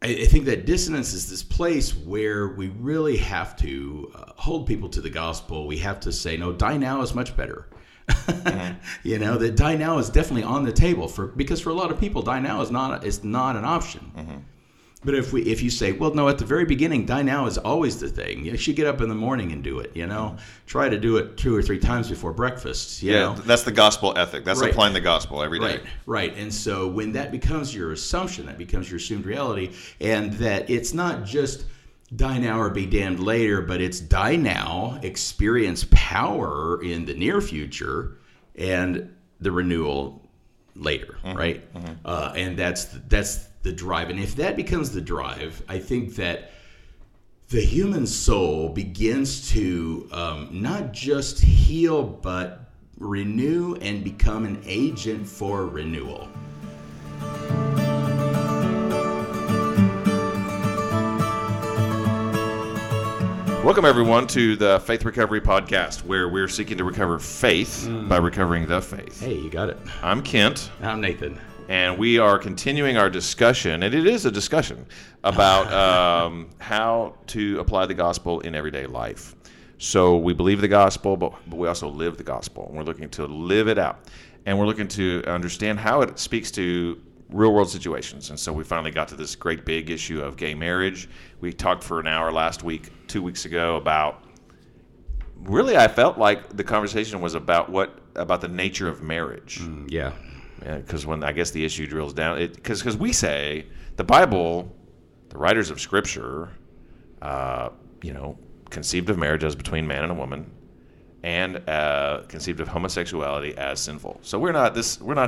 I think that dissonance is this place where we really have to hold people to the gospel. We have to say, no, die now is much better. Mm-hmm. That die now is definitely on the table because for a lot of people, die now is not an option. Mm-hmm. But if you say, well, no, at the very beginning, die now is always the thing. You should get up in the morning and do it. Try to do it 2 or 3 times before breakfast. You know? That's the gospel ethic. That's right. Applying the gospel every day. Right. And so when that becomes your assumption, that becomes your assumed reality, and that it's not just die now or be damned later, but it's die now, experience power in the near future, and the renewal later, mm-hmm. Right? Mm-hmm. And that's the drive. And if that becomes the drive, I think that the human soul begins to not just heal, but renew and become an agent for renewal. Welcome, everyone, to the Faith Recovery Podcast, where we're seeking to recover faith by recovering the faith. Hey, you got it. I'm Kent. I'm Nathan. And we are continuing our discussion, and it is a discussion, about how to apply the gospel in everyday life. So we believe the gospel, but we also live the gospel. And we're looking to live it out. And we're looking to understand how it speaks to real-world situations. And so we finally got to this great big issue of gay marriage. We talked for an hour last week, 2 weeks ago, about... Really, I felt like the conversation was about the nature of marriage. Yeah. Because when I guess the issue drills down, because we say the Bible, the writers of Scripture, conceived of marriage as between man and a woman, and conceived of homosexuality as sinful. So we're not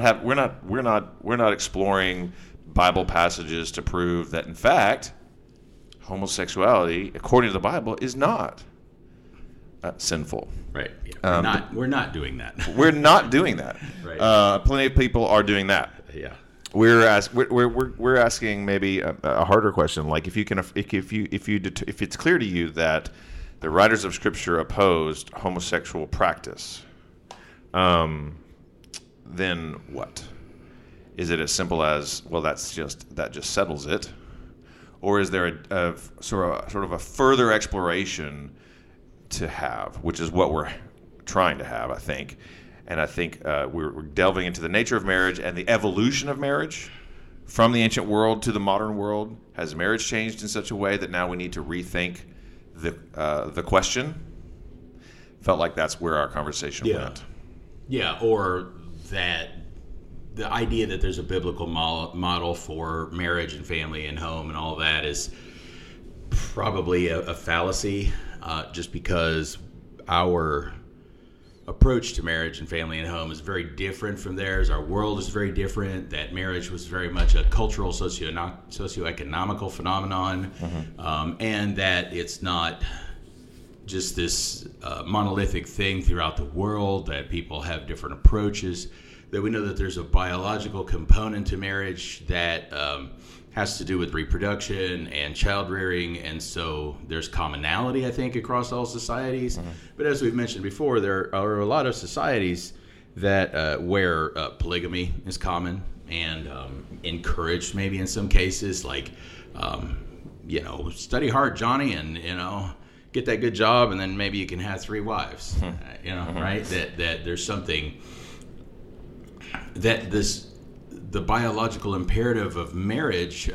exploring Bible passages to prove that in fact homosexuality, according to the Bible, is not sinful. Right. Yeah. We're not doing that. We're not doing that. Right. Plenty of people are doing that. Yeah. We're asking maybe a harder question, like if it's clear to you that the writers of Scripture opposed homosexual practice, then what? Is it as simple as, well, that just settles it, or is there a sort of a further exploration to have, which is what we're trying to have, I think. And I think we're delving into the nature of marriage and the evolution of marriage from the ancient world to the modern world. Has marriage changed in such a way that now we need to rethink the question? Felt like that's where our conversation went. Yeah, or that the idea that there's a biblical model for marriage and family and home and all that is probably a fallacy. Just because our approach to marriage and family and home is very different from theirs. Our world is very different. That marriage was very much a cultural, socioeconomical phenomenon, mm-hmm. And that it's not just this monolithic thing throughout the world, that people have different approaches, that we know that there's a biological component to marriage that has to do with reproduction and child rearing, and so there's commonality, I think, across all societies. Mm-hmm. But as we've mentioned before, there are a lot of societies that where polygamy is common and encouraged, maybe in some cases, like study hard, Johnny, and get that good job, and then maybe you can have 3 wives. Mm-hmm. Mm-hmm. Right? That there's something that the biological imperative of marriage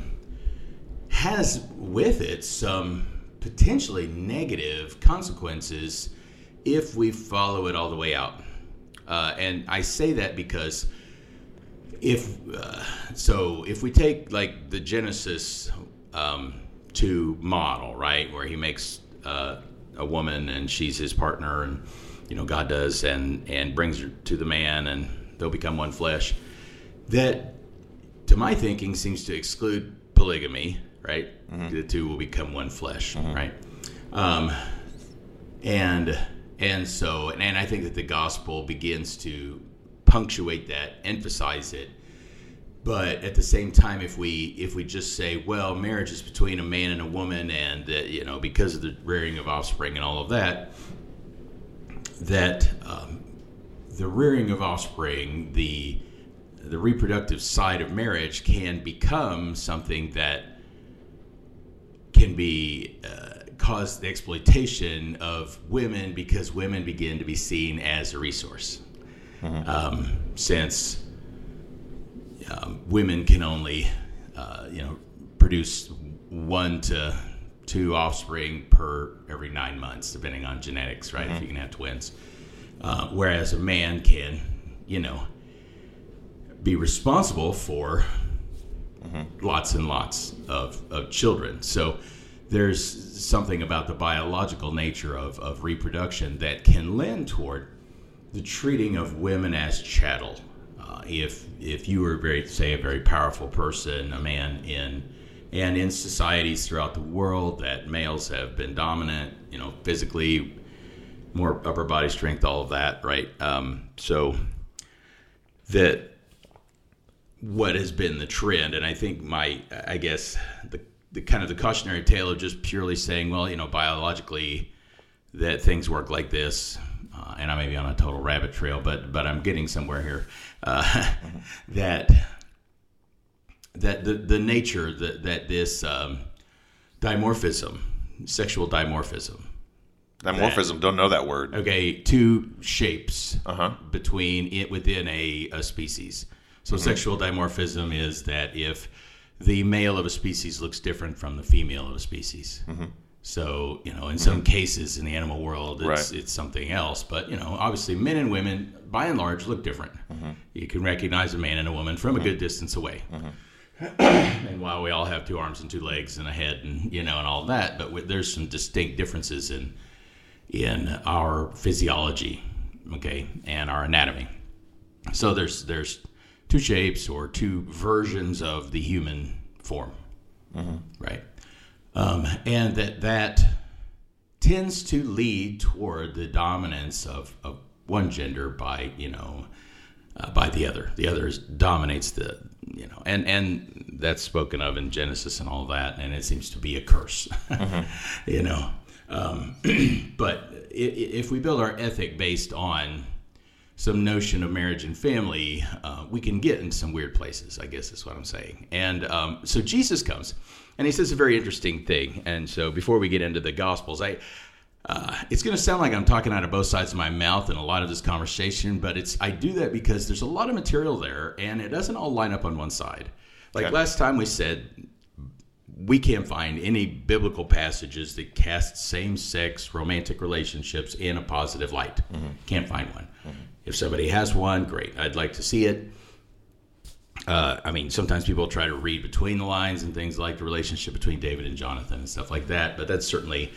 has with it some potentially negative consequences if we follow it all the way out. And I say that because if we take like the Genesis 2 model, right, where he makes a woman and she's his partner, and God does, and brings her to the man, and they'll become one flesh. That, to my thinking, seems to exclude polygamy, right? Mm-hmm. The 2 will become one flesh, mm-hmm. right? And I think that the gospel begins to punctuate that, emphasize it. But at the same time, if we just say, well, marriage is between a man and a woman, and that because of the rearing of offspring and all of that, the rearing of offspring, the reproductive side of marriage can become something that can be cause the exploitation of women because women begin to be seen as a resource. Since women can only, produce 1 to 2 offspring per every 9 months, depending on genetics, right? If you can have twins. Whereas a man can, be responsible for lots and lots of children. So there's something about the biological nature of reproduction that can lend toward the treating of women as chattel. If you were a very powerful person, a man in societies throughout the world that males have been dominant, physically, more upper body strength, all of that, right? So that what has been the trend, and I think the kind of the cautionary tale of just purely saying, well, biologically that things work like this, and I may be on a total rabbit trail, but I'm getting somewhere here, that the nature that this dimorphism, sexual dimorphism. Dimorphism, don't know that word. Okay, 2 shapes within a species. So sexual dimorphism is that if the male of a species looks different from the female of a species. So, in some cases in the animal world, it's something else. But, obviously men and women, by and large, look different. You can recognize a man and a woman from a good distance away. And while we all have 2 arms and 2 legs and a head and, and all that, but there's some distinct differences in our physiology, okay, and our anatomy. So there's 2 shapes or 2 versions of the human form, right? And that tends to lead toward the dominance of one gender by the other. The other dominates and that's spoken of in Genesis and all that, and it seems to be a curse, But if we build our ethic based on some notion of marriage and family, we can get in some weird places, I guess is what I'm saying. And so Jesus comes, and he says a very interesting thing. And so before we get into the Gospels, it's going to sound like I'm talking out of both sides of my mouth in a lot of this conversation, but I do that because there's a lot of material there, and it doesn't all line up on one side. Like last time we said, we can't find any biblical passages that cast same-sex romantic relationships in a positive light. Can't find one. If somebody has one, great. I'd like to see it. Sometimes people try to read between the lines and things like the relationship between David and Jonathan and stuff like that, but that's certainly,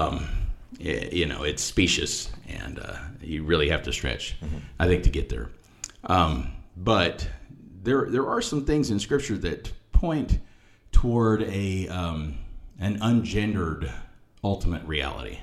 it's specious, and you really have to stretch, I think, to get there. But there are some things in Scripture that point toward an ungendered ultimate reality,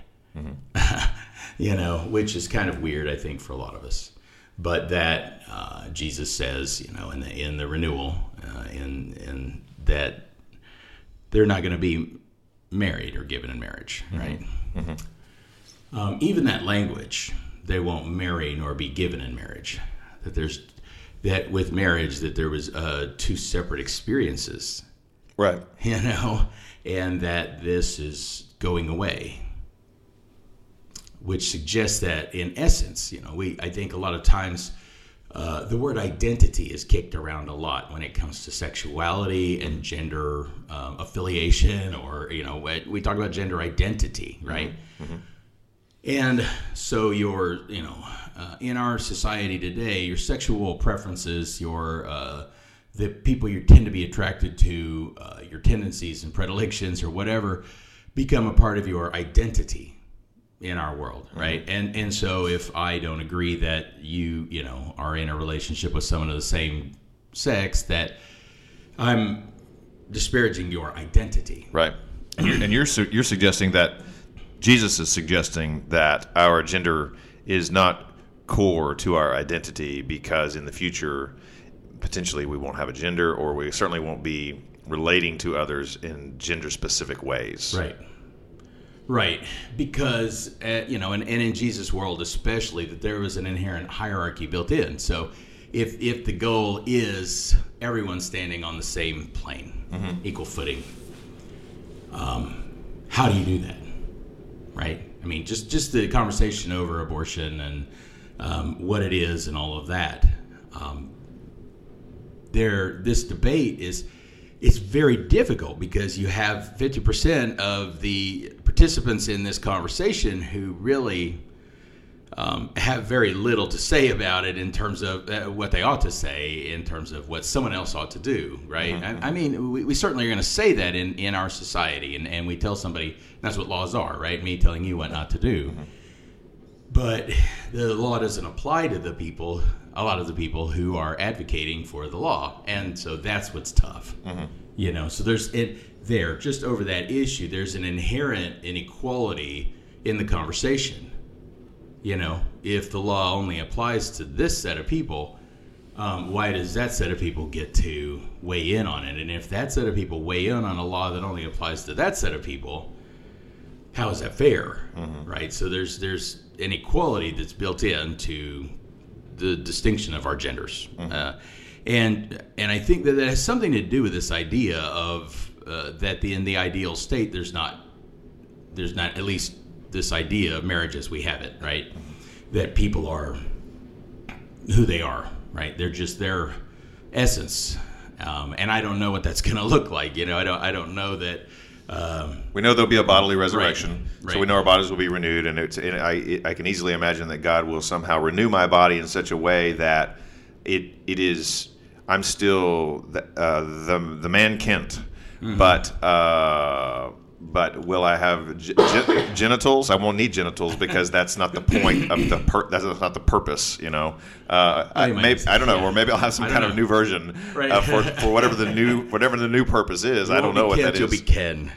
which is kind of weird, I think, for a lot of us. But that Jesus says, in the renewal, in that they're not going to be married or given in marriage, right? Even that language, they won't marry nor be given in marriage. That with marriage, that there was 2 separate experiences. Right. And that this is going away, which suggests that in essence, I think a lot of times the word identity is kicked around a lot when it comes to sexuality and gender affiliation, or, we talk about gender identity, right? And so in our society today, your sexual preferences, the people you tend to be attracted to, your tendencies and predilections or whatever, become a part of your identity in our world, right? And so if I don't agree that you are in a relationship with someone of the same sex, that I'm disparaging your identity, right? And you're suggesting that Jesus is suggesting that our gender is not core to our identity, because in the future, potentially we won't have a gender, or we certainly won't be relating to others in gender-specific ways. Right. Because, and in Jesus' world especially, that there was an inherent hierarchy built in. So if the goal is everyone standing on the same plane, equal footing, how do you do that, right? I mean, just the conversation over abortion and what it is and all of that. This debate it's very difficult because you have 50% of the participants in this conversation who really have very little to say about it in terms of what they ought to say, in terms of what someone else ought to do, right? Mm-hmm. I mean, we certainly are going to say that in our society, and we tell somebody, that's what laws are, right? Me telling you what not to do. Mm-hmm. But the law doesn't apply to a lot of the people who are advocating for the law, and so that's what's tough. Mm-hmm. So there's just over that issue, there's an inherent inequality in the conversation. If the law only applies to this set of people, why does that set of people get to weigh in on it? And if that set of people weigh in on a law that only applies to that set of people, how is that fair? Mm-hmm. Right? So there's inequality that's built into the distinction of our genders. Mm-hmm. And I think that has something to do with this idea of that in the ideal state, there's not at least this idea of marriage as we have it, right? That people are who they are, right? They're just their essence, and I don't know what that's going to look like. I don't know that. We know there'll be a bodily resurrection, right. So we know our bodies will be renewed, and I can easily imagine that God will somehow renew my body in such a way that it is. I'm still the man Kent, mm-hmm. But will I have genitals? I won't need genitals because that's not the point of that's not the purpose. I don't know, or maybe I'll have some kind of new version right. For whatever the new purpose is. I don't know what that is. You'll be Ken.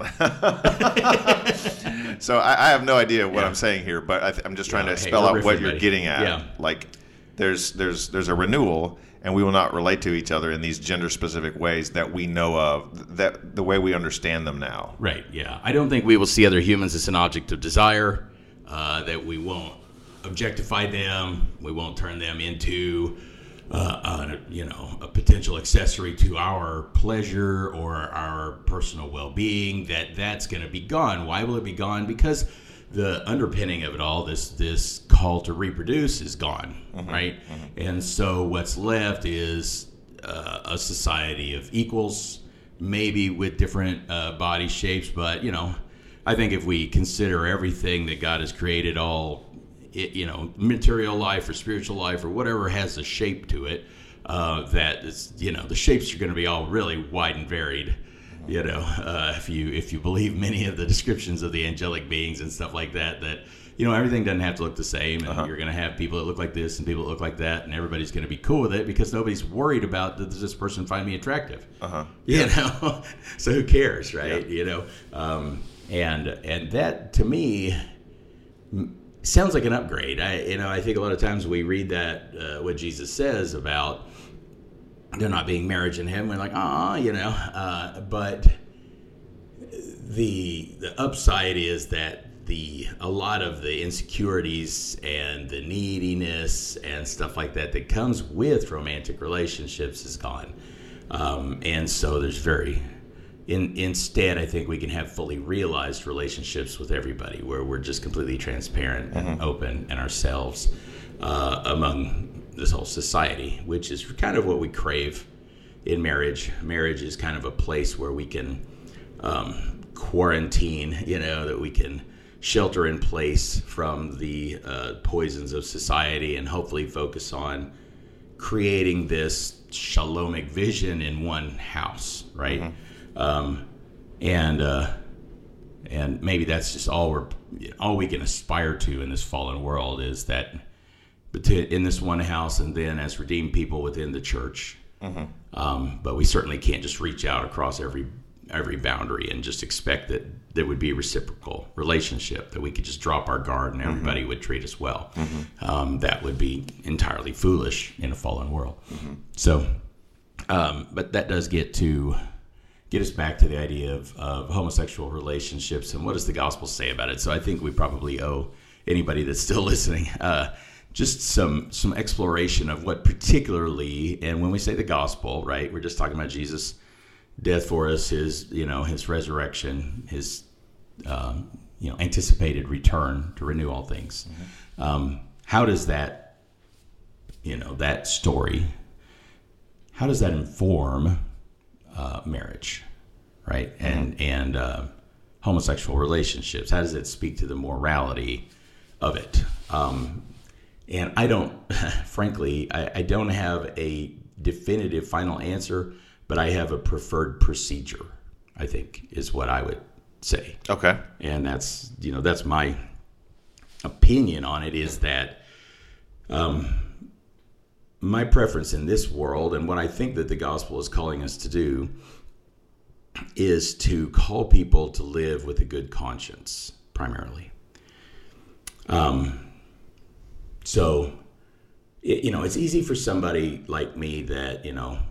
So I have no idea what I'm saying here, but I'm just trying to spell out what you're getting at. Yeah. Like there's a renewal. And we will not relate to each other in these gender-specific ways that we know of, that the way we understand them now. Right, yeah. I don't think we will see other humans as an object of desire, that we won't objectify them, we won't turn them into, a potential accessory to our pleasure or our personal well-being, that's going to be gone. Why will it be gone? Because the underpinning of it all, this call to reproduce, is gone, mm-hmm, right? Mm-hmm. And so what's left is a society of equals, maybe with different body shapes. But, I think if we consider everything that God has created, all, material life or spiritual life or whatever has a shape to it, that is, the shapes are going to be all really wide and varied. If you believe many of the descriptions of the angelic beings and stuff like that, everything doesn't have to look the same, and you're going to have people that look like this and people that look like that, and everybody's going to be cool with it because nobody's worried about does this person find me attractive? So who cares, right? Yeah. And that to me sounds like an upgrade. I think a lot of times we read that what Jesus says about there not being marriage in heaven, we're like, but the upside is that a lot of the insecurities and the neediness and stuff like that comes with romantic relationships is gone, and so there's instead I think we can have fully realized relationships with everybody where we're just completely transparent mm-hmm. and open and ourselves among this whole society, which is kind of what we crave in marriage. Marriage is kind of a place where we can quarantine, that we can shelter in place from the poisons of society and hopefully focus on creating this shalomic vision in one house, right? Mm-hmm. And maybe that's just all we can aspire to in this fallen world is that in this one house and then as redeemed people within the church. Mm-hmm. But we certainly can't just reach out across every boundary and just expect that there would be a reciprocal relationship, that we could just drop our guard and everybody mm-hmm. would treat us well. Mm-hmm. That would be entirely foolish in a fallen world. Mm-hmm. So, but that does get us back to the idea of homosexual relationships and what does the gospel say about it. So I think we probably owe anybody that's still listening just some exploration of what particularly, and when we say the gospel, right, we're just talking about Jesus' death for us, his resurrection, his anticipated return to renew all things. How does that, that story, how does that inform marriage, right? And homosexual relationships? How does it speak to the morality of it? And I don't, frankly, I don't have a definitive final answer, but I have a preferred procedure, I think, is what I would say. Okay. And that's my opinion on it, is that my preference in this world, and what I think that the gospel is calling us to do, is to call people to live with a good conscience, primarily. So, it's easy for somebody like me that,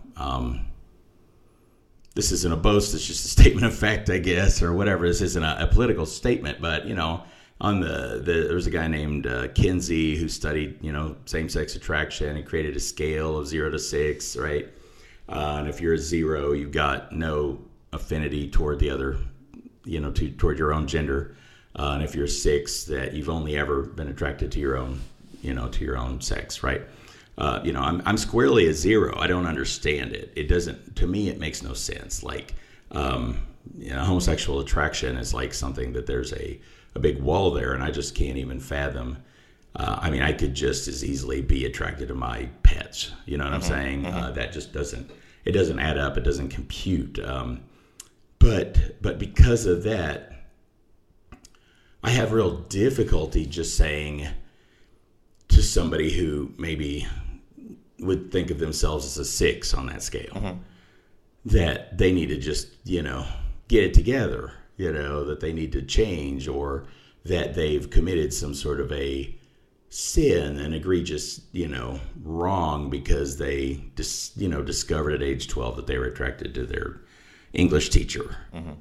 this isn't a boast, it's just a statement of fact, I guess, or whatever. This isn't a political statement, but, on there was a guy named Kinsey who studied, same-sex attraction and created a scale of 0 to 6, right? And if you're a 0, you've got no affinity toward the other, toward your own gender. And if you're 6, that you've only ever been attracted to your own, to your own sex, right? I'm squarely a 0. I don't understand it. It doesn't, to me, it makes no sense. Like, homosexual attraction is like something that there's a big wall there, and I just can't even fathom. I could just as easily be attracted to my pets. You know what I'm saying? That just doesn't add up. It doesn't compute. But because of that, I have real difficulty just saying to somebody who maybe would think of themselves as a 6 on that scale, that they need to just, get it together, that they need to change, or that they've committed some sort of a sin, an egregious, wrong, because they discovered at age 12 that they were attracted to their English teacher,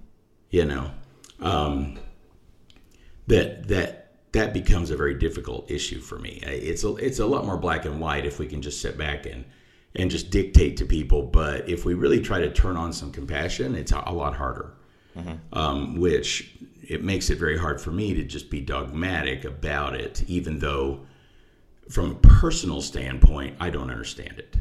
that becomes a very difficult issue for me. It's a lot more black and white if we can just sit back and just dictate to people. But if we really try to turn on some compassion, it's a lot harder, which it makes it very hard for me to just be dogmatic about it, even though from a personal standpoint, I don't understand it.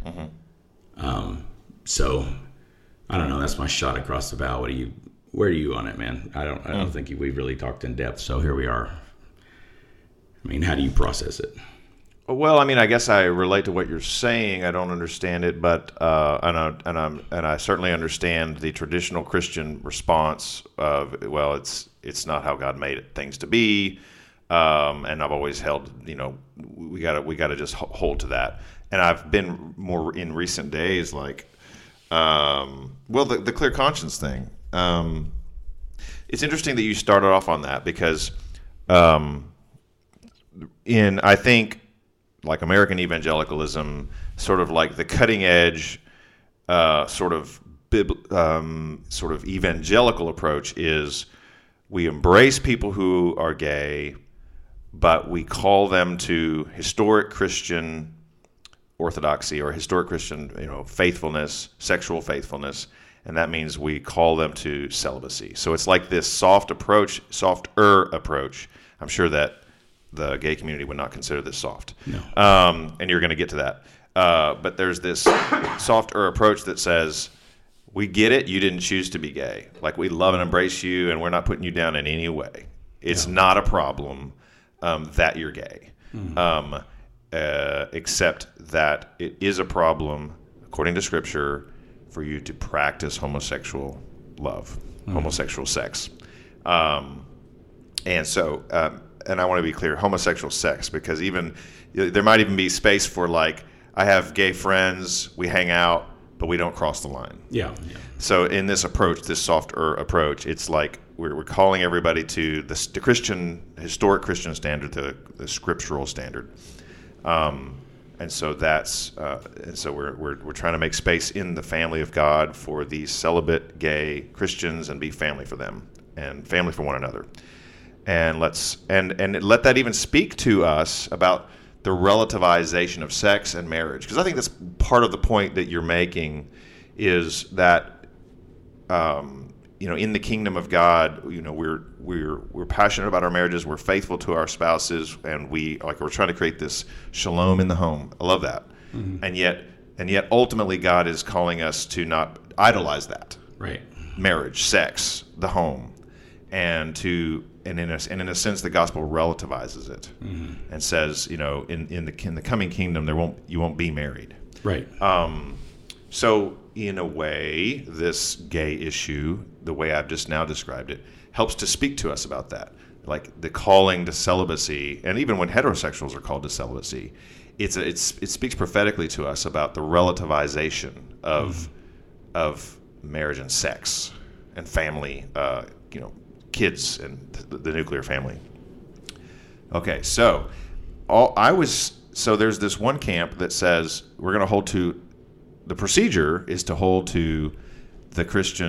So I don't know. That's my shot across the bow. Where are you on it, man? I don't think we've really talked in depth. So here we are. How do you process it? Well, I guess I relate to what you're saying. I don't understand it, but and I certainly understand the traditional Christian response of, well, it's not how God made things to be, and I've always held, we gotta just hold to that. And I've been more in recent days like, the clear conscience thing. It's interesting that you started off on that because, I think, like American evangelicalism, sort of like the cutting edge, sort of evangelical approach is we embrace people who are gay, but we call them to historic Christian orthodoxy or historic Christian, faithfulness, sexual faithfulness, and that means we call them to celibacy. So it's like this softer approach. I'm sure that the gay community would not consider this soft. No. And you're going to get to that. But there's this softer approach that says, we get it, you didn't choose to be gay. Like, we love and embrace you, and we're not putting you down in any way. It's not a problem that you're gay. Except that it is a problem, according to Scripture, for you to practice homosexual love, homosexual sex. And so... and I want to be clear, homosexual sex, because there might even be space for, like, I have gay friends, we hang out, but we don't cross the line. Yeah. So in this approach, this softer approach, it's like we're calling everybody to the Christian, historic Christian standard, the scriptural standard. And so we're trying to make space in the family of God for these celibate gay Christians and be family for them and family for one another. And let that even speak to us about the relativization of sex and marriage, because I think that's part of the point that you're making, is that in the kingdom of God, we're passionate about our marriages, we're faithful to our spouses, and we're trying to create this shalom in the home. I love that. Mm-hmm. And yet ultimately God is calling us to not idolize that. Right. Marriage, sex, the home, and in a sense the gospel relativizes it, mm-hmm. and says, in the coming kingdom you won't be married. Right. So in a way, this gay issue, the way I've just now described it, helps to speak to us about that. Like the calling to celibacy, and even when heterosexuals are called to celibacy, it speaks prophetically to us about the relativization of marriage and sex and family, kids and the nuclear family. Okay, so there's this one camp that says we're going to hold to. The procedure is to hold to the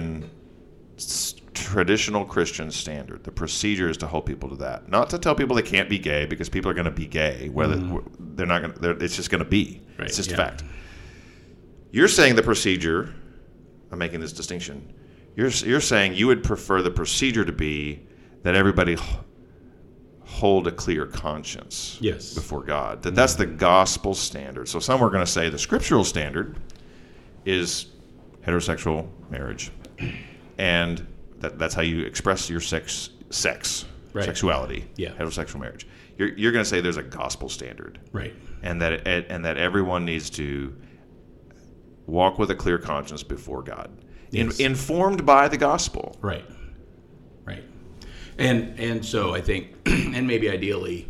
traditional Christian standard. The procedure is to hold people to that, not to tell people they can't be gay, because people are going to be gay, whether they're not going to. It's just going to be. Right. It's just a fact. You're saying the procedure. I'm making this distinction. You're saying you would prefer the procedure to be that everybody hold a clear conscience. Yes. Before God. That's the gospel standard. So some are going to say the scriptural standard is heterosexual marriage, and that's how you express your sex, right. Sexuality. Yeah. Heterosexual marriage. You're going to say there's a gospel standard, right? And that everyone needs to walk with a clear conscience before God, yes. Informed by the gospel, right? And so I think, and maybe ideally,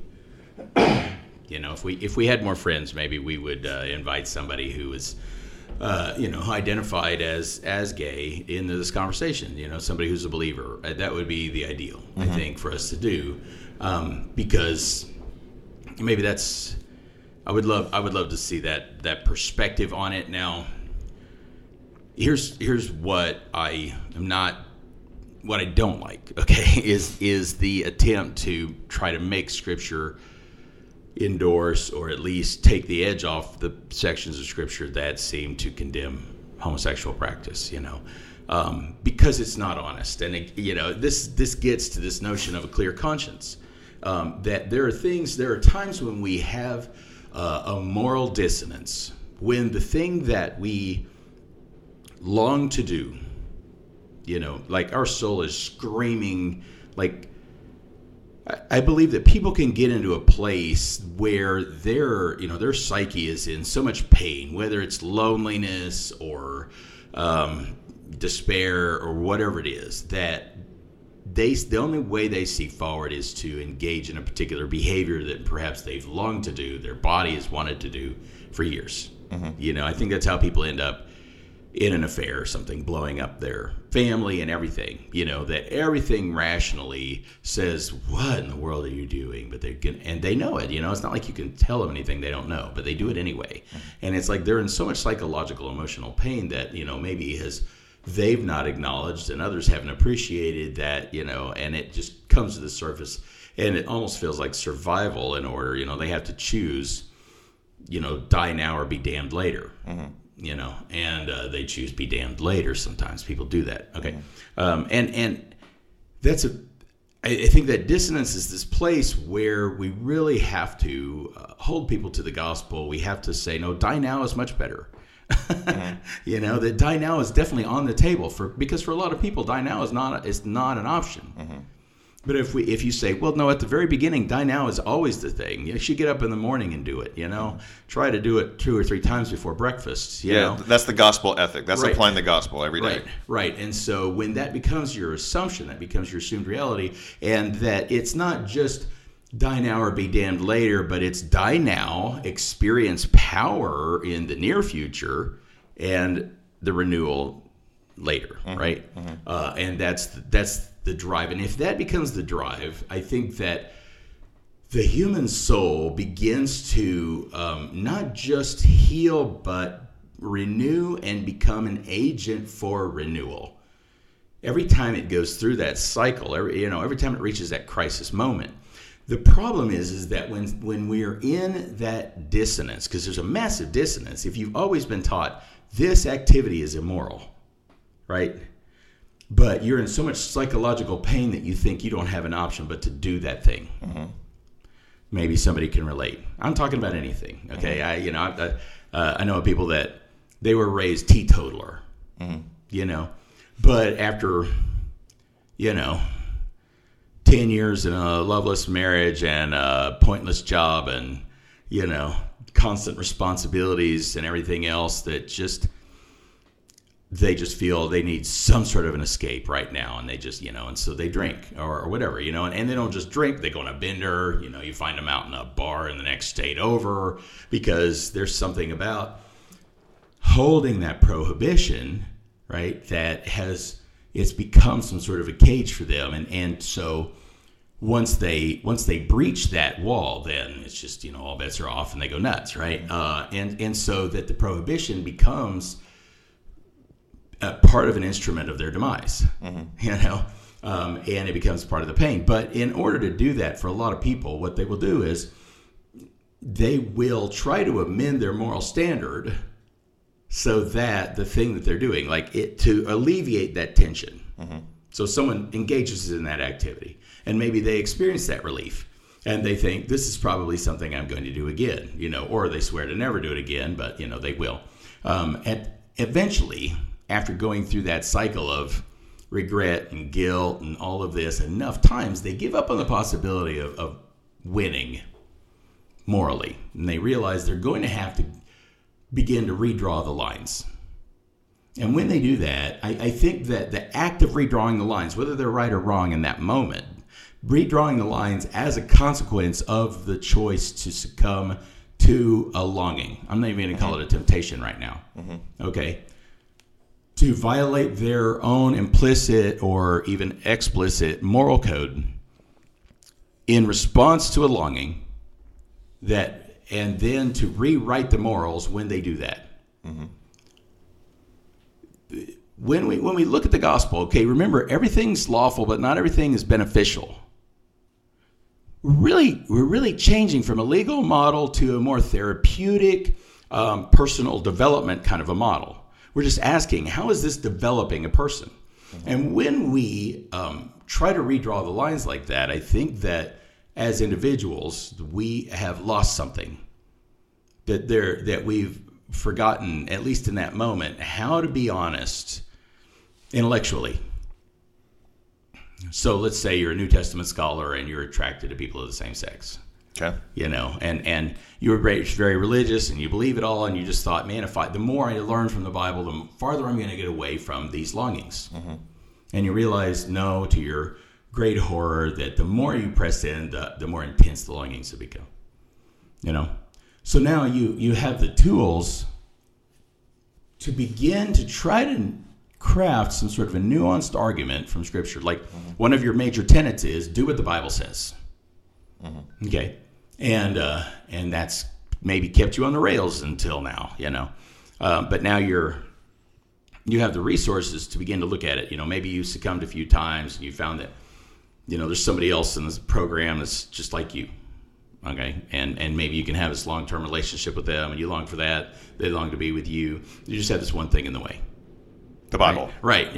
if we had more friends, maybe we would invite somebody who was, identified as gay into this conversation. Somebody who's a believer. That would be the ideal, mm-hmm. I think, for us to do, because maybe that's. I would love to see that perspective on it. Now, here's what I am not. What I don't like, okay, is the attempt to try to make Scripture endorse or at least take the edge off the sections of Scripture that seem to condemn homosexual practice, because it's not honest. And, this gets to this notion of a clear conscience, that there are times when we have a moral dissonance, when the thing that we long to do, like our soul is screaming, like I believe that people can get into a place where their psyche is in so much pain, whether it's loneliness or despair or whatever it is, that the only way they see forward is to engage in a particular behavior that perhaps they've longed to do, their body has wanted to do for years. Mm-hmm. I think that's how people end up in an affair or something, blowing up their family and everything, that everything rationally says, what in the world are you doing? But they know it, it's not like you can tell them anything they don't know, but they do it anyway. Mm-hmm. And it's like they're in so much psychological, emotional pain that, maybe they've not acknowledged and others haven't appreciated that, and it just comes to the surface, and it almost feels like survival in order, they have to choose, die now or be damned later. Mm-hmm. And they choose be damned later. Sometimes people do that. Okay. And that's I think that dissonance is this place where we really have to hold people to the gospel. We have to say, no, die now is much better. Mm-hmm. That die now is definitely on the table because for a lot of people, die now is not an option. Mm-hmm. But if you say, well, no, at the very beginning, die now is always the thing. You should get up in the morning and do it. Try to do it 2 or 3 times before breakfast. You know? That's the gospel ethic. That's right. Applying the gospel every day. Right. And so when that becomes your assumption, that becomes your assumed reality, and that it's not just die now or be damned later, but it's die now, experience power in the near future, and the renewal later. Mm-hmm. Right. Mm-hmm. And that's the drive. And if that becomes the drive, I think that the human soul begins to not just heal, but renew and become an agent for renewal. Every time it goes through that cycle, every time it reaches that crisis moment. The problem is that when we are in that dissonance, because there's a massive dissonance, if you've always been taught this activity is immoral, right? but you're in so much psychological pain that you think you don't have an option but to do that thing. Maybe somebody can relate. I'm talking about anything. Okay, I know people that they were raised teetotaler. But after 10 years in a loveless marriage and a pointless job and constant responsibilities and everything else, that they just feel they need some sort of an escape right now, and they just and so they drink or whatever, and they don't just drink, they go on a bender. You find them out in a bar in the next state over, because there's something about holding that prohibition, right, that it's become some sort of a cage for them, and so once they breach that wall, then it's just all bets are off and they go nuts, right? And so that the prohibition becomes a part of an instrument of their demise, and it becomes part of the pain. But in order to do that, for a lot of people, what they will do is they will try to amend their moral standard so that the thing that they're doing, to alleviate that tension. So someone engages in that activity, and maybe they experience that relief, and they think this is probably something I'm going to do again, or they swear to never do it again, but they will. And eventually, after going through that cycle of regret and guilt and all of this enough times, they give up on the possibility of winning morally, and they realize they're going to have to begin to redraw the lines. And when they do that, I think that the act of redrawing the lines, whether they're right or wrong in that moment, redrawing the lines as a consequence of the choice to succumb to a longing. I'm not even going to call it a temptation right now. Okay? To violate their own implicit or even explicit moral code in response to a longing, and then to rewrite the morals when they do that. When we look at the gospel, okay, remember, everything's lawful, but not everything is beneficial. We're really changing from a legal model to a more therapeutic, personal development kind of a model. We're just asking, how is this developing a person? And when we try to redraw the lines like that, I think that as individuals, we have lost something. That we've forgotten, at least in that moment, how to be honest intellectually. So let's say you're a New Testament scholar and you're attracted to people of the same sex. Okay. And you were very religious and you believe it all, and you just thought, man, the more I learn from the Bible, the farther I'm going to get away from these longings. And you realize, no, to your great horror, that the more you press in, the more intense the longings have become. So now you have the tools to begin to try to craft some sort of a nuanced argument from Scripture. Like one of your major tenets is do what the Bible says. Okay, and that's maybe kept you on the rails until now, but now you have the resources to begin to look at it. Maybe you succumbed a few times and you found that there's somebody else in this program that's just like you. Okay, and maybe you can have this long-term relationship with them, and you long for that. They long to be with you. You just have this one thing in the way. The Bible. Right.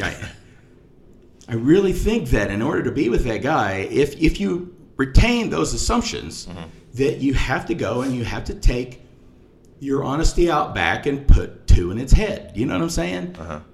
I really think that in order to be with that guy, if you retain those assumptions, that you have to go and you have to take your honesty out back and put two in its head. You know what I'm saying?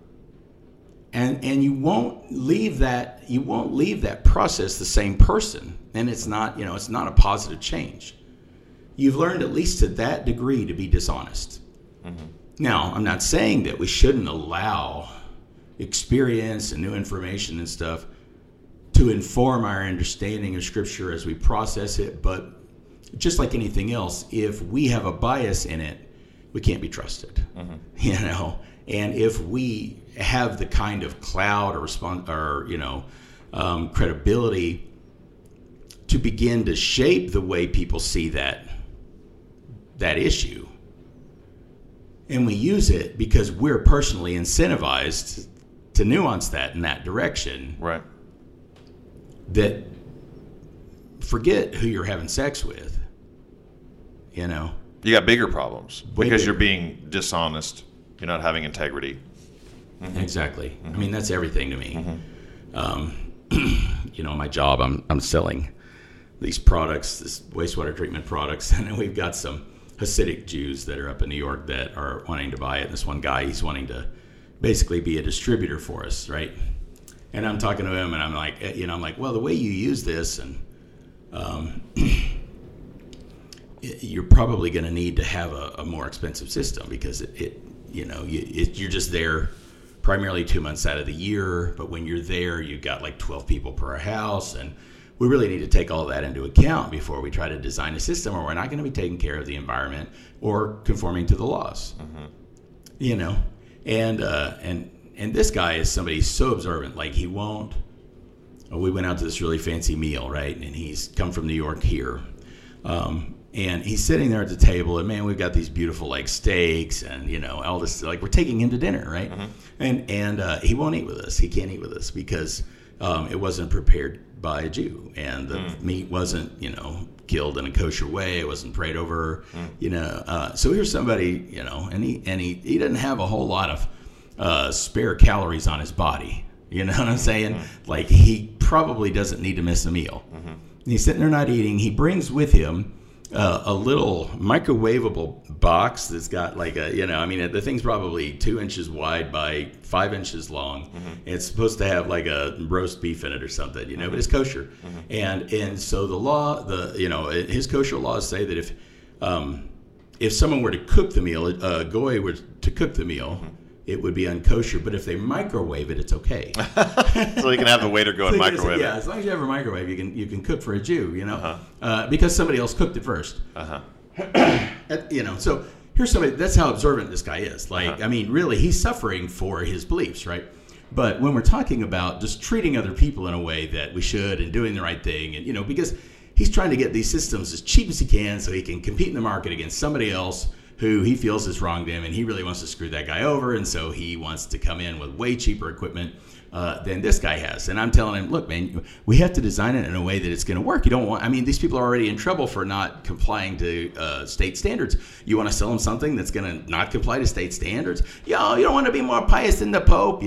And you won't leave that process the same person. And it's not a positive change. You've learned, at least to that degree, to be dishonest. Now, I'm not saying that we shouldn't allow experience and new information and stuff to inform our understanding of Scripture as we process it, but just like anything else, if we have a bias in it, we can't be trusted. And if we have the kind of cloud or credibility to begin to shape the way people see that issue, and we use it because we're personally incentivized to nuance that in that direction, right? That forget who you're having sex with. You got bigger problems because bigger. you're being dishonest. You're not having integrity. Exactly. I mean, that's everything to me. My job, I'm selling these products, this wastewater treatment products, and then we've got some Hasidic Jews that are up in New York that are wanting to buy it. This one guy, he's wanting to basically be a distributor for us, right? And I'm talking to him, and I'm like, well, the way you use this, and you're probably going to need to have a more expensive system because you're just there primarily 2 months out of the year, but when you're there, you've got like 12 people per house, and we really need to take all that into account before we try to design a system, or we're not going to be taking care of the environment or conforming to the laws. And this guy is somebody so observant, like he won't. We went out to this really fancy meal, right? And he's come from New York here. And he's sitting there at the table, and man, we've got these beautiful like steaks and all this, like we're taking him to dinner, right? And he won't eat with us. He can't eat with us because it wasn't prepared by a Jew, and the meat wasn't killed in a kosher way. It wasn't prayed over, So here's somebody, and he doesn't have a whole lot of spare calories on his body. You know what I'm saying? Like he probably doesn't need to miss a meal. He's sitting there not eating. He brings with him a little microwavable box that's got like the thing's probably 2 inches wide by 5 inches long. It's supposed to have like a roast beef in it or something, but it's kosher. And so the law, his kosher laws say that if someone were to cook the meal, a goy were to cook the meal, it would be unkosher, but if they microwave it, it's okay. So you can have the waiter go and microwave it. Yeah, as long as you have a microwave, you can cook for a Jew, because somebody else cooked it first. So here's somebody. That's how observant this guy is. Like, I mean, really, he's suffering for his beliefs, right? But when we're talking about just treating other people in a way that we should and doing the right thing, and because he's trying to get these systems as cheap as he can so he can compete in the market against somebody else who he feels has wronged him, and he really wants to screw that guy over, and so he wants to come in with way cheaper equipment than this guy has. And I'm telling him, look, man, we have to design it in a way that it's going to work. You don't want, these people are already in trouble for not complying to state standards. You want to sell them something that's going to not comply to state standards? You don't want to be more pious than the Pope,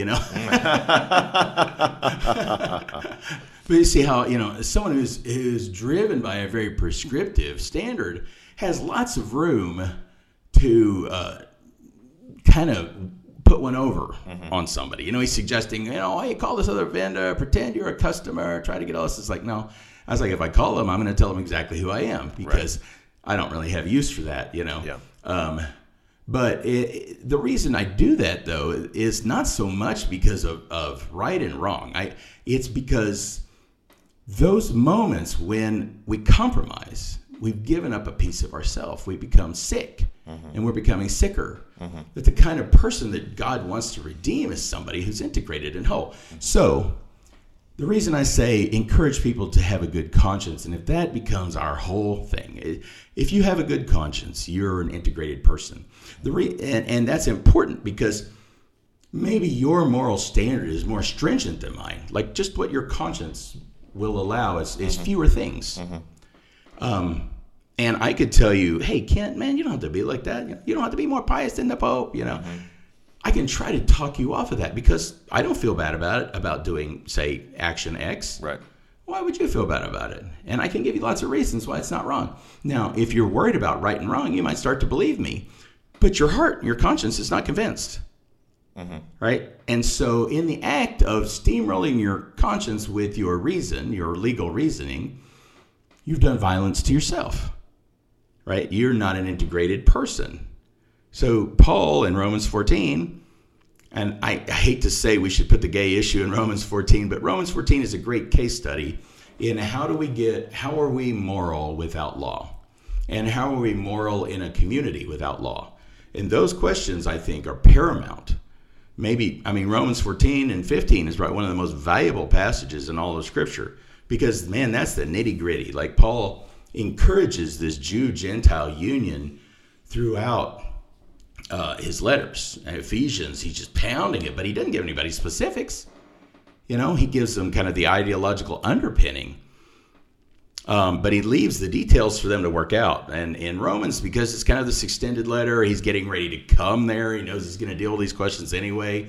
But you see how, someone who's driven by a very prescriptive standard has lots of room to kind of put one over on somebody. He's suggesting, hey, call this other vendor, pretend you're a customer, try to get all this. It's like, no. I was like, if I call them, I'm going to tell them exactly who I am because I don't really have use for that, Yeah. But the reason I do that, though, is not so much because of right and wrong. It's because those moments when we compromise, we've given up a piece of ourselves. We become sick, and we're becoming sicker. That the kind of person that God wants to redeem is somebody who's integrated and whole. So the reason I say encourage people to have a good conscience, and if that becomes our whole thing, if you have a good conscience, you're an integrated person. And that's important because maybe your moral standard is more stringent than mine. Like just what your conscience will allow is fewer things. And I could tell you, hey, Kent, man, you don't have to be like that. You don't have to be more pious than the Pope, I can try to talk you off of that because I don't feel bad about doing, say, action X. Right. Why would you feel bad about it? And I can give you lots of reasons why it's not wrong. Now, if you're worried about right and wrong, you might start to believe me. But your heart, your conscience is not convinced. Right? And so in the act of steamrolling your conscience with your reason, your legal reasoning, you've done violence to yourself. Right? You're not an integrated person. So Paul in Romans 14, and I hate to say we should put the gay issue in Romans 14, but Romans 14 is a great case study in how are we moral without law? And how are we moral in a community without law? And those questions, I think, are paramount. Romans 14 and 15 is probably one of the most valuable passages in all of Scripture because, man, that's the nitty-gritty. Like Paul encourages this Jew-Gentile union throughout his letters. Ephesians, he's just pounding it, but he doesn't give anybody specifics. He gives them kind of the ideological underpinning. But he leaves the details for them to work out. And in Romans, because it's kind of this extended letter, he's getting ready to come there. He knows he's going to deal with these questions anyway.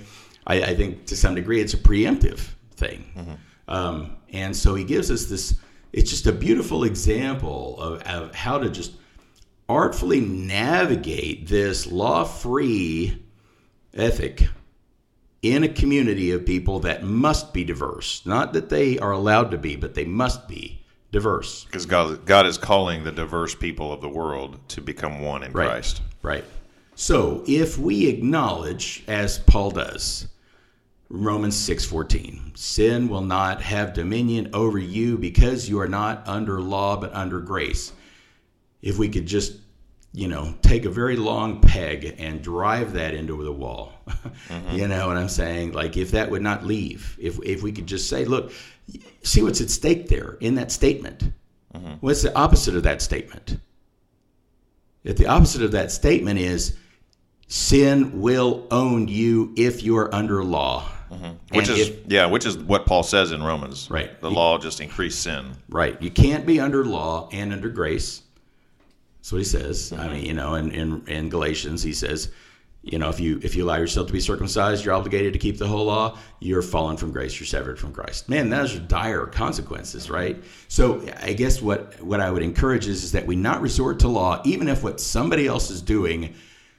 I think to some degree it's a preemptive thing. And so he gives us this, it's just a beautiful example of how to just artfully navigate this law-free ethic in a community of people that must be diverse. Not that they are allowed to be, but they must be diverse. Because God is calling the diverse people of the world to become one in Christ. Right. So if we acknowledge, as Paul does, Romans 6:14, sin will not have dominion over you because you are not under law but under grace. If we could just, take a very long peg and drive that into the wall, you know what I'm saying? Like if that would not leave, if we could just say, look, see what's at stake there in that statement. What's the opposite of that statement? If the opposite of that statement is sin will own you if you are under law. Which is what Paul says in Romans. Right. The law just increased sin. Right. You can't be under law and under grace. That's what he says. I mean, in Galatians, he says, if you allow yourself to be circumcised, you're obligated to keep the whole law. You're fallen from grace. You're severed from Christ. Man, those are dire consequences, right? So I guess what I would encourage is that we not resort to law, even if what somebody else is doing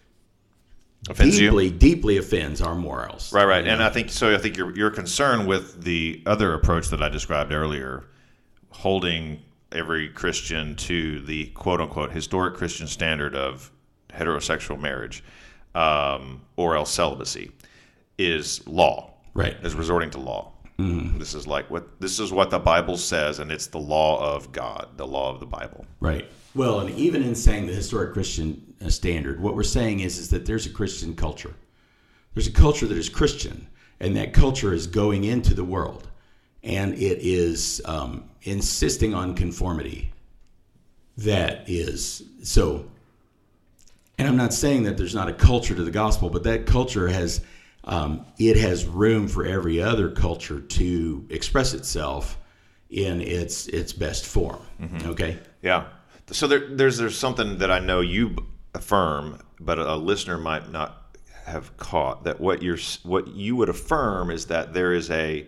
deeply offends our morals. Right. And I think your concern with the other approach that I described earlier, holding every Christian to the quote-unquote historic Christian standard of heterosexual marriage or else celibacy, is law. Right. Is resorting to law. This is what the Bible says, and it's the law of God, the law of the Bible. Right. Well, and even in saying the historic Christian standard, what we're saying is that there's a Christian culture. There's a culture that is Christian, and that culture is going into the world, and it is insisting on conformity. That is so. And I'm not saying that there's not a culture to the gospel, but that culture has room for every other culture to express itself in its best form. Okay. Yeah. So there's something that I know you affirm, but a listener might not have caught, that what you would affirm is that there is a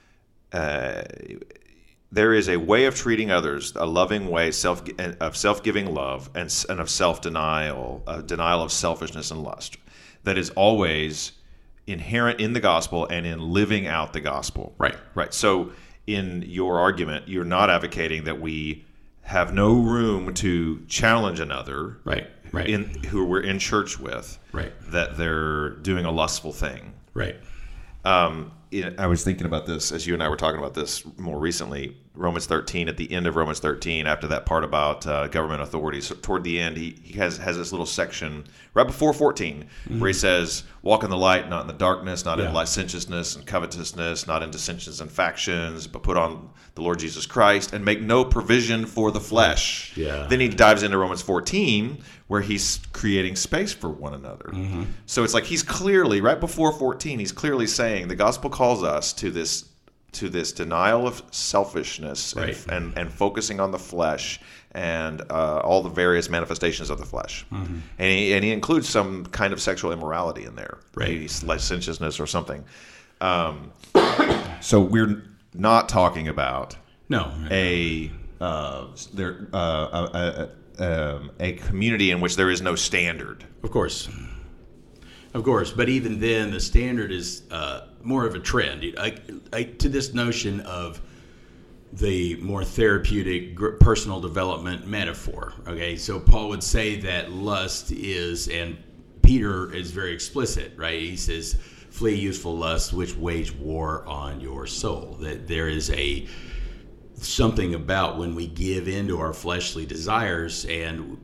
way of treating others, a loving way of self-giving love and of self-denial, a denial of selfishness and lust, that is always inherent in the gospel and in living out the gospel. Right. So in your argument, you're not advocating that we have no room to challenge another, right, who we're in church with, right, that they're doing a lustful thing, right. I was thinking about this as you and I were talking about this more recently. Romans 13, at the end of Romans 13, after that part about government authorities, toward the end, he has this little section right before 14 where he says, walk in the light, not in the darkness, not in licentiousness and covetousness, not in dissensions and factions, but put on the Lord Jesus Christ and make no provision for the flesh. Yeah. Then he dives into Romans 14 where he's creating space for one another. So it's like he's clearly, right before 14, he's clearly saying the gospel calls us to this denial of selfishness, right, and focusing on the flesh and all the various manifestations of the flesh. And he includes some kind of sexual immorality in there, right, licentiousness or something. So we're not talking about a community in which there is no standard. Of course. But even then, the standard is more of a trend. To this notion of the more therapeutic personal development metaphor. Okay, so Paul would say that lust is, and Peter is very explicit, right? He says, flee youthful lusts which wage war on your soul. That there is something about when we give into our fleshly desires and,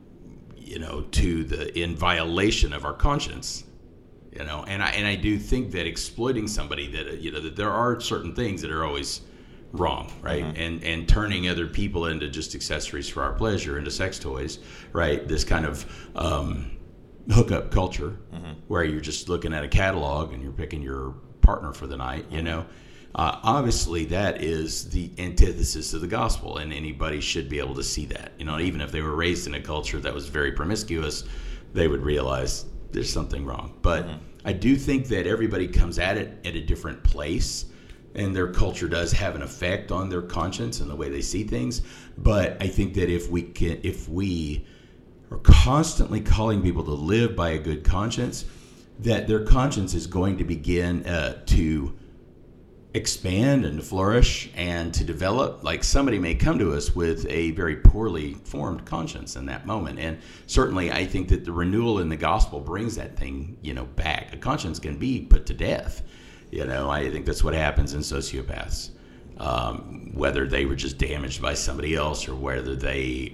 in violation of our conscience. And I do think that exploiting somebody, that there are certain things that are always wrong, right? And turning other people into just accessories for our pleasure, into sex toys, right? This kind of hookup culture where you're just looking at a catalog and you're picking your partner for the night, obviously that is the antithesis of the gospel, and anybody should be able to see that. Even if they were raised in a culture that was very promiscuous, they would realize there's something wrong. But I do think that everybody comes at it at a different place, and their culture does have an effect on their conscience and the way they see things. But I think that if we are constantly calling people to live by a good conscience, that their conscience is going to begin to expand and to flourish and to develop. Like, somebody may come to us with a very poorly formed conscience in that moment. And certainly I think that the renewal in the gospel brings that thing, back. A conscience can be put to death. I think that's what happens in sociopaths. Whether they were just damaged by somebody else, or whether they,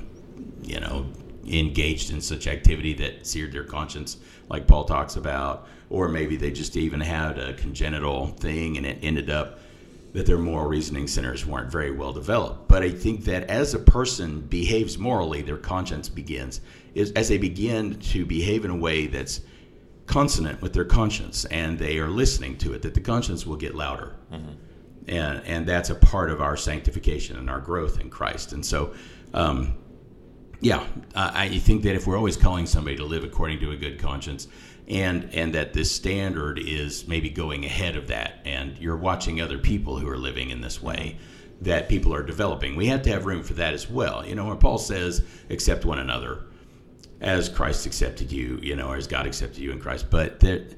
engaged in such activity that seared their conscience, like Paul talks about, or maybe they just even had a congenital thing and it ended up that their moral reasoning centers weren't very well developed. But I think that as a person behaves morally, their conscience as they begin to behave in a way that's consonant with their conscience, and they are listening to it, that the conscience will get louder. And that's a part of our sanctification and our growth in Christ. And so, I think that if we're always calling somebody to live according to a good conscience, and that this standard is maybe going ahead of that, and you're watching other people who are living in this way, that people are developing, we have to have room for that as well. When Paul says, accept one another as Christ accepted you, or as God accepted you in Christ. But that,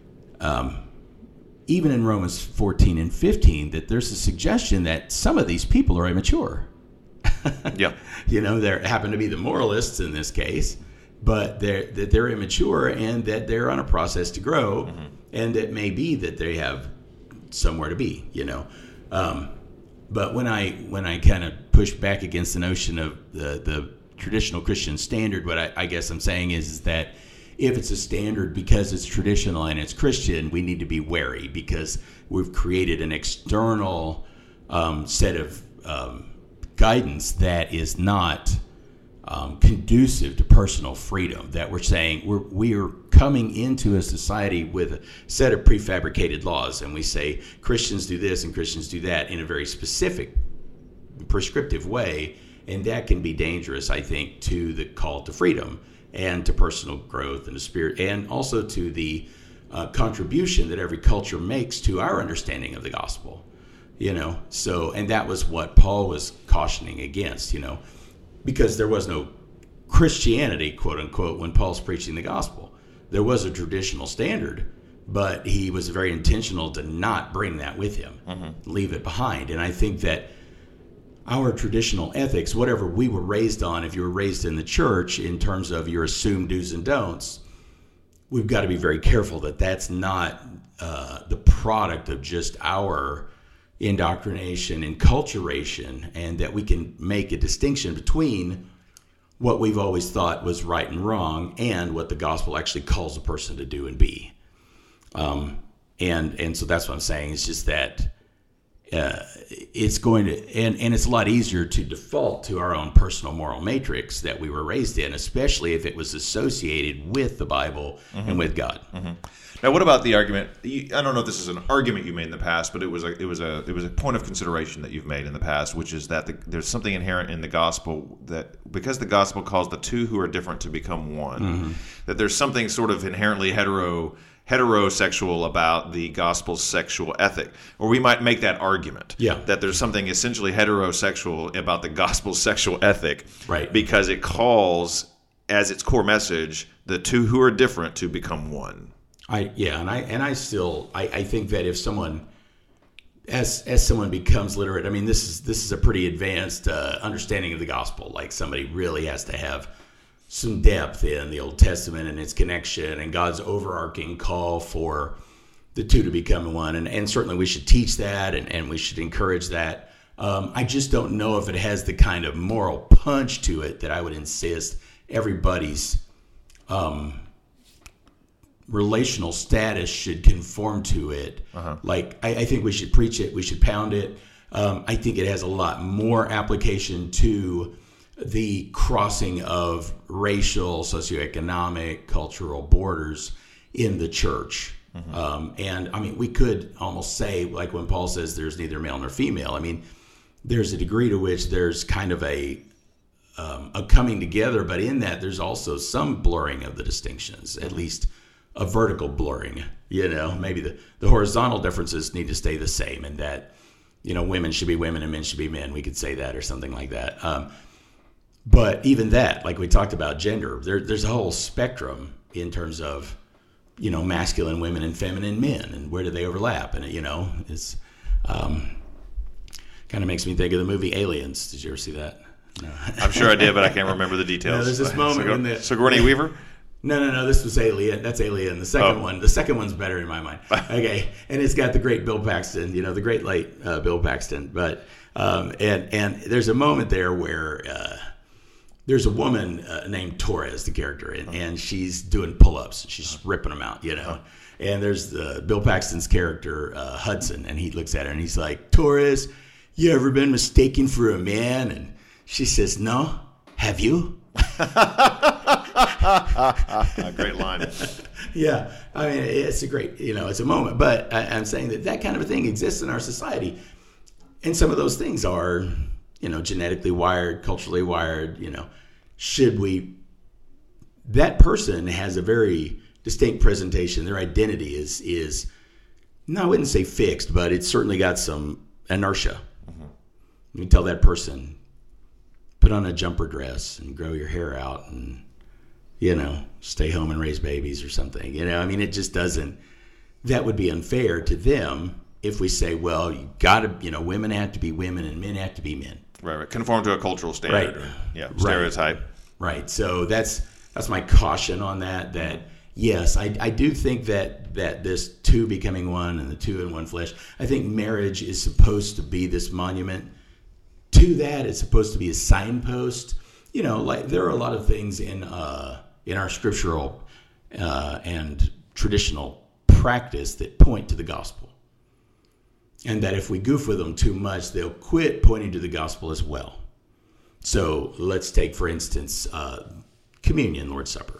even in Romans 14 and 15, that there's a suggestion that some of these people are immature. Yeah. There happen to be the moralists in this case, but they're immature, and that they're on a process to grow, and it may be that they have somewhere to be, But when I kind of push back against the notion of the traditional Christian standard, what I guess I'm saying is that if it's a standard because it's traditional and it's Christian, we need to be wary, because we've created an external set of guidance that is not conducive to personal freedom. That we're saying we are coming into a society with a set of prefabricated laws, and we say Christians do this and Christians do that in a very specific, prescriptive way, and that can be dangerous, I think, to the call to freedom and to personal growth and to spirit, and also to the contribution that every culture makes to our understanding of the gospel. So, and that was what Paul was cautioning against, because there was no Christianity, quote unquote, when Paul's preaching the gospel. There was a traditional standard, but he was very intentional to not bring that with him, leave it behind. And I think that our traditional ethics, whatever we were raised on, if you were raised in the church in terms of your assumed do's and don'ts, we've got to be very careful that that's not the product of just our indoctrination and culturation, and that we can make a distinction between what we've always thought was right and wrong and what the gospel actually calls a person to do and be. And so that's what I'm saying. It's just that it's going to, and it's a lot easier to default to our own personal moral matrix that we were raised in, especially if it was associated with the Bible and with God. Now, what about the argument? I don't know if this is an argument you made in the past, but it was a point of consideration that you've made in the past, which is that there's something inherent in the gospel that because the gospel calls the two who are different to become one, that there's something sort of inherently heterosexual about the gospel's sexual ethic. Or we might make that argument that there's something essentially heterosexual about the gospel's sexual ethic, right? Because it calls as its core message the two who are different to become one. I think that if someone, as someone becomes literate, I mean, this is a pretty advanced understanding of the gospel. Like, somebody really has to have some depth in the Old Testament and its connection and God's overarching call for the two to become one. And certainly we should teach that and we should encourage that. I just don't know if it has the kind of moral punch to it that I would insist everybody's relational status should conform to it. Like, I think we should preach it. We should pound it. I think it has a lot more application to the crossing of racial, socioeconomic, cultural borders in the church. And I mean, we could almost say, like when Paul says there's neither male nor female, I mean, there's a degree to which there's kind of a a coming together, but in that there's also some blurring of the distinctions, at least a vertical blurring. Maybe the horizontal differences need to stay the same, and that women should be women and men should be men. We could say that or something like that. But even that, like we talked about gender, there's a whole spectrum in terms of masculine women and feminine men, and where do they overlap? And it's kind of makes me think of the movie Aliens. Did you ever see that? No. I'm sure I did, but I can't remember the details. No, there's this moment in Sigourney Weaver? No. This was Alien. That's Alien. The second one's better in my mind. Okay, and it's got the great Bill Paxton. The great late Bill Paxton. But and there's a moment there where there's a woman named Torres, the character, and she's doing pull-ups. She's ripping them out. And there's Bill Paxton's character Hudson, and he looks at her and he's like, "Torres, you ever been mistaken for a man?" And she says, "No. Have you?" A great line. Yeah. I mean, it's a great, it's a moment. But I'm saying that kind of a thing exists in our society. And some of those things are, genetically wired, culturally wired, that person has a very distinct presentation. Their identity is no, I wouldn't say fixed, but it's certainly got some inertia. Mm-hmm. You can tell that person, put on a jumper dress and grow your hair out and, stay home and raise babies or something. It just doesn't, that would be unfair to them if we say, well, you got to, women have to be women and men have to be men. Right. Conform to a cultural standard. Right. Yeah. Stereotype. Right. So that's my caution on that yes, I do think that this two becoming one and the two in one flesh, I think marriage is supposed to be this monument to that. It's supposed to be a signpost. Like there are a lot of things in our scriptural and traditional practice that point to the gospel. And that if we goof with them too much, they'll quit pointing to the gospel as well. So let's take, for instance, communion, Lord's Supper.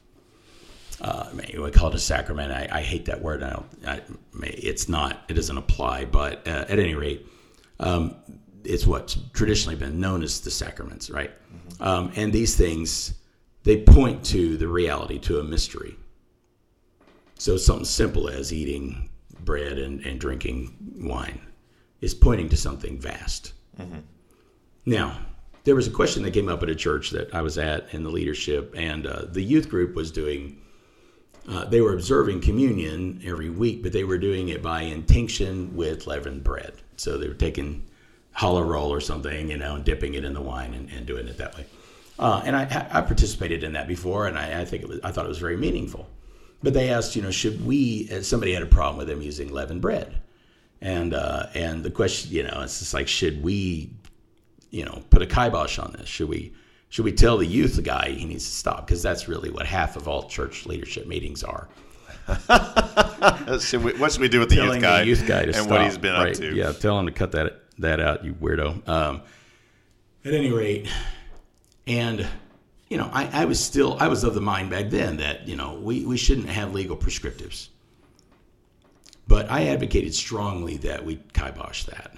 We call it a sacrament. I hate that word. It's not. It doesn't apply. But at any rate, it's what's traditionally been known as the sacraments, right? Mm-hmm. And these things, they point to the reality, to a mystery. So something simple as eating bread and drinking wine is pointing to something vast. Mm-hmm. Now, there was a question that came up at a church that I was at in the leadership, and the youth group was doing, they were observing communion every week, but they were doing it by intinction with leavened bread. So they were taking challah roll or something, and dipping it in the wine and doing it that way. And I participated in that before, and I thought it was very meaningful. But they asked, should we? Somebody had a problem with them using leavened bread, and the question, it's just like, should we, put a kibosh on this? Should we tell the youth guy he needs to stop? Because that's really what half of all church leadership meetings are. What should we do with the youth guy to and stop, what he's been right? up to? Yeah, tell him to cut that out, you weirdo. At any rate, and I was of the mind back then that we shouldn't have legal prescriptives, but I advocated strongly that we kibosh that.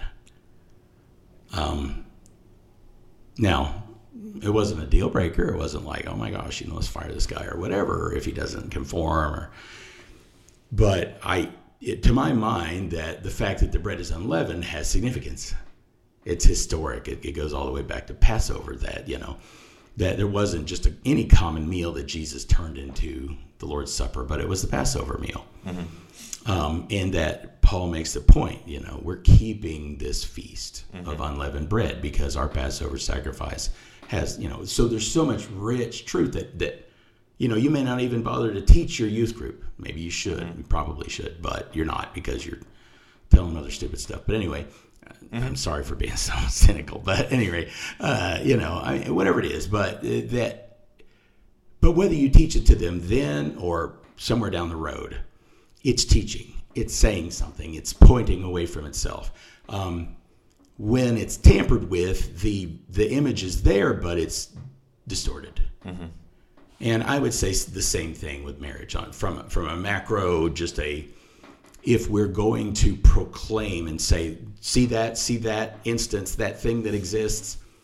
Now, it wasn't a deal breaker. It wasn't like, oh my gosh, let's fire this guy or whatever, or if he doesn't conform. But to my mind, that the fact that the bread is unleavened has significance. It's historic. It goes all the way back to Passover. That that there wasn't just any common meal that Jesus turned into the Lord's Supper, but it was the Passover meal. Mm-hmm. And that Paul makes the point, we're keeping this feast mm-hmm. of unleavened bread because our Passover sacrifice has, so there's so much rich truth that you may not even bother to teach your youth group. Maybe you should, mm-hmm. you probably should, but you're not because you're telling other stupid stuff. But anyway, mm-hmm. I'm sorry for being so cynical, but anyway, whatever it is, but whether you teach it to them then or somewhere down the road, it's teaching, it's saying something, it's pointing away from itself. When it's tampered with, the image is there, but it's distorted. Mm-hmm. And I would say the same thing with marriage. From a macro, if we're going to proclaim and say, see that instance, that thing that exists,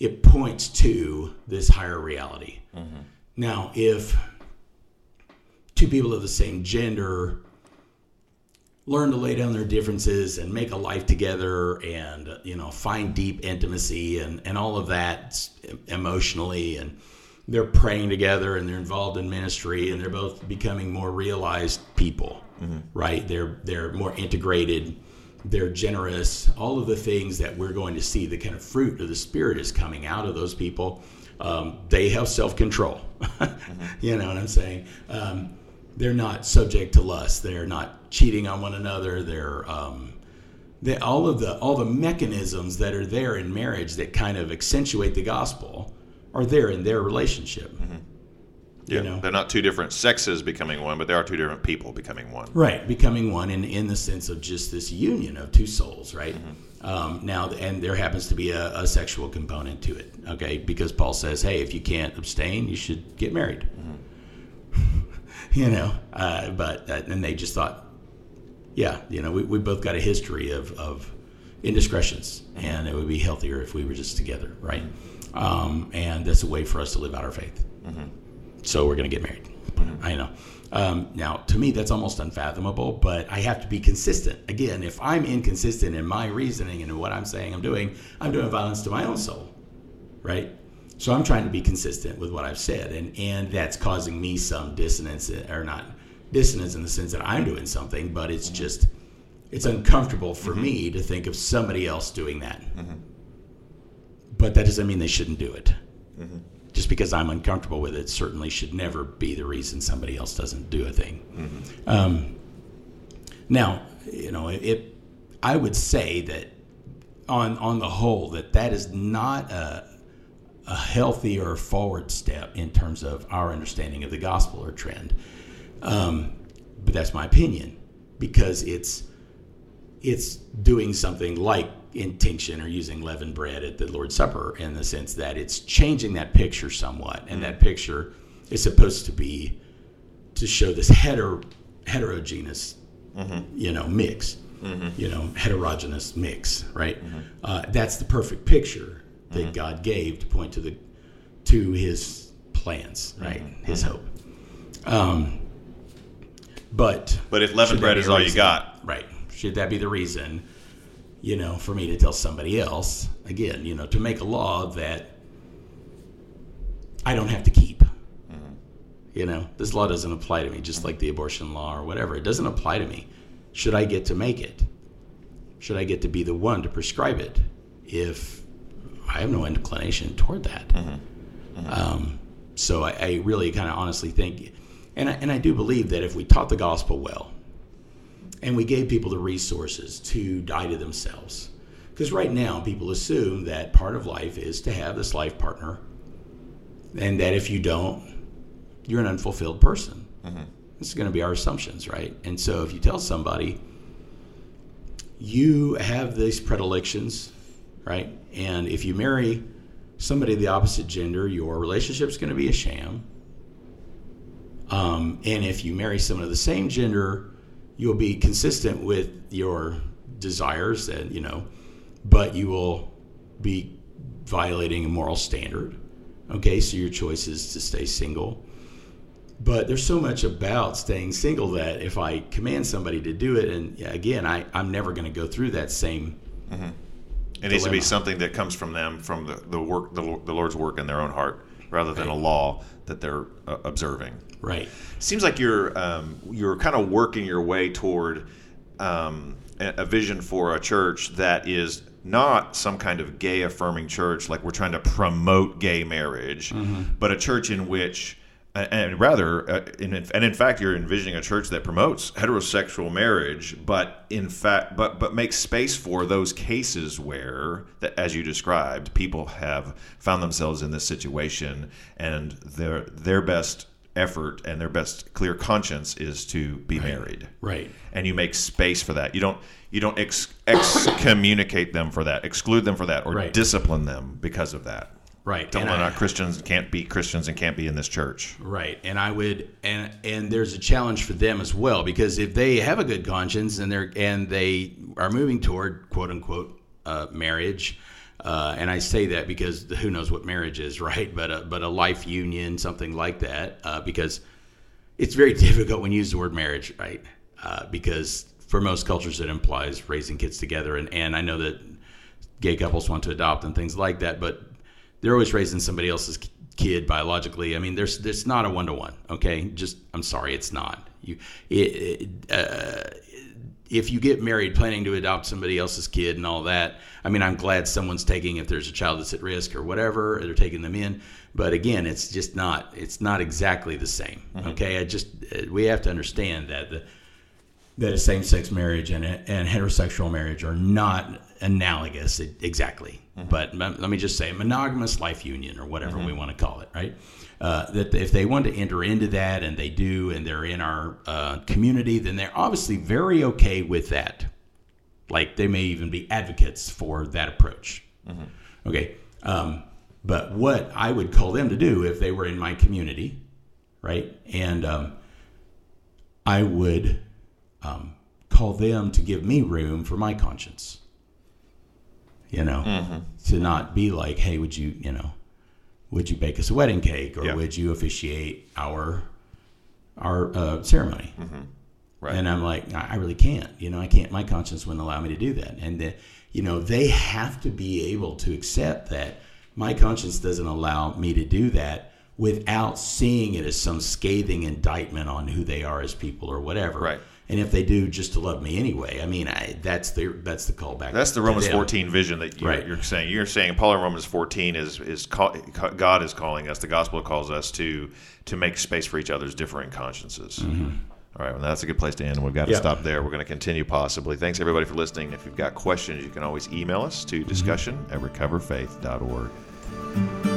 it points to this higher reality. Now, if two people of the same gender learn to lay down their differences and make a life together and, find deep intimacy and all of that emotionally, and they're praying together and they're involved in ministry and they're both becoming more realized people, right? They're more integrated, they're generous, all of the things that we're going to see, the kind of fruit of the Spirit is coming out of those people. They have self-control. You know what I'm saying? They're not subject to lust. They're not cheating on one another. They're all the mechanisms that are there in marriage that kind of accentuate the gospel are there in their relationship. Yeah, they're not two different sexes becoming one, but they are two different people becoming one. Right, becoming one in the sense of just this union of two souls, right? Now, and there happens to be a sexual component to it, okay? Because Paul says, hey, if you can't abstain, you should get married. And they just thought, we both got a history of indiscretions, and it would be healthier if we were just together, right? And that's a way for us to live out our faith. So we're going to get married. I know. Now, to me, that's almost unfathomable, but I have to be consistent. Again, if I'm inconsistent in my reasoning and in what I'm saying I'm doing violence to my own soul, right? So I'm trying to be consistent with what I've said, and that's causing me some dissonance, or not dissonance in the sense that I'm doing something, but it's just, it's uncomfortable for me to think of somebody else doing that. But that doesn't mean they shouldn't do it. Just because I'm uncomfortable with it certainly should never be the reason somebody else doesn't do a thing. Now, I would say that on the whole, that is not a healthy or forward step in terms of our understanding of the gospel or trend. But that's my opinion, because it's doing something like intinction or using leavened bread at the Lord's Supper, in the sense that it's changing that picture somewhat. And that picture is supposed to show this heterogeneous, mix, heterogeneous mix, right? That's the perfect picture that God gave to point to his plans, right? His hope. But if leavened bread is all you got, right? Should that be the reason, for me to tell somebody else, again, to make a law that I don't have to keep? This law doesn't apply to me, just like the abortion law or whatever. It doesn't apply to me. Should I get to make it? Should I get to be the one to prescribe it if I have no inclination toward that? So I really kind of honestly think, and I do believe that if we taught the gospel well, and we gave people the resources to die to themselves, because right now people assume that part of life is to have this life partner, and that if you don't, you're an unfulfilled person. This is going to be our assumptions, right? And so if you tell somebody you have these predilections, right, and if you marry somebody of the opposite gender, your relationship's going to be a sham. And if you marry someone of the same gender, you'll be consistent with your desires, and but you will be violating a moral standard. Okay, so your choice is to stay single. But there's so much about staying single that if I command somebody to do it, and again, I'm never going to go through that same. It needs to be something that comes from them, from the work, the Lord's work in their own heart, rather than a law that they're observing. Right. Seems like you're kind of working your way toward a vision for a church that is not some kind of gay affirming church, like we're trying to promote gay marriage, but a church in which, and in fact, you're envisioning a church that promotes heterosexual marriage, but in fact, but makes space for those cases where, that, as you described, people have found themselves in this situation, and their best effort and their best clear conscience is to be married. Right. And you make space for that. You don't excommunicate them for that, exclude them for that, or discipline them because of that. Right. Tell them they're not Christians, can't be Christians, and can't be in this church. Right. And I would, and there's a challenge for them as well, because if they have a good conscience and they are moving toward quote unquote marriage, And I say that because who knows what marriage is, right? But a life union, something like that, because it's very difficult when you use the word marriage, right? Because for most cultures it implies raising kids together, and I know that gay couples want to adopt and things like that, but they're always raising somebody else's kid biologically. I mean, there's not a one-to-one, okay? I'm sorry, it's not. If you get married planning to adopt somebody else's kid and all that, I mean, I'm glad someone's taking, if there's a child that's at risk or whatever, they're taking them in. But again, it's not exactly the same. Okay. We have to understand that a same-sex marriage and heterosexual marriage are not analogous exactly. But let me just say a monogamous life union or whatever we want to call it, right? That if they want to enter into that, and they do, and they're in our community, then they're obviously very okay with that. Like, they may even be advocates for that approach. Okay. But what I would call them to do if they were in my community, right? And I would call them to give me room for my conscience. To not be like, hey, would you bake us a wedding cake, or would you officiate our ceremony? Right. And I'm like, I really can't. I can't. My conscience wouldn't allow me to do that. And they have to be able to accept that my conscience doesn't allow me to do that without seeing it as some scathing indictment on who they are as people or whatever. Right. And if they do, just to love me anyway. I mean, that's the callback. That's the Romans 14 vision that you're saying. You're saying Paul in Romans 14 is God is calling us. The gospel calls us to make space for each other's differing consciences. All right, well, that's a good place to end. We've got to stop there. We're going to continue possibly. Thanks, everybody, for listening. If you've got questions, you can always email us to discussion@recoverfaith.org.